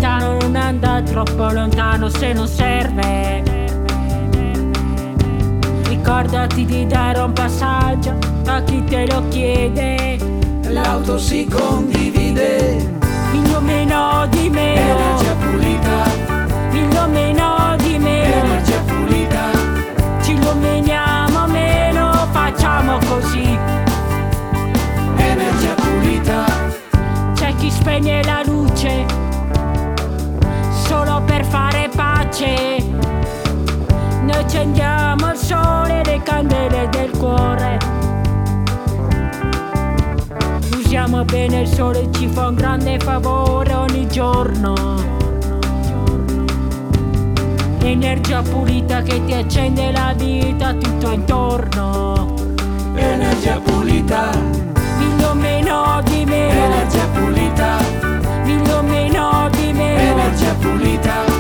capitano, non andare troppo lontano se non serve. Ricordati di dare un passaggio a chi te lo chiede. L'auto si condivide, Figlio meno di meno, energia pulita, figlio meno di meno, energia pulita, ci illuminiamo meno, facciamo così. energia pulita, C'è chi spegne la luce solo per fare pace. Noi accendiamo il sole, le candele del cuore. Usiamo bene il sole, ci fa un grande favore ogni giorno. Energia pulita che ti accende la vita tutto intorno. energia pulita, Figlio meno di meno, energia pulita, figlio meno di meno, energia pulita.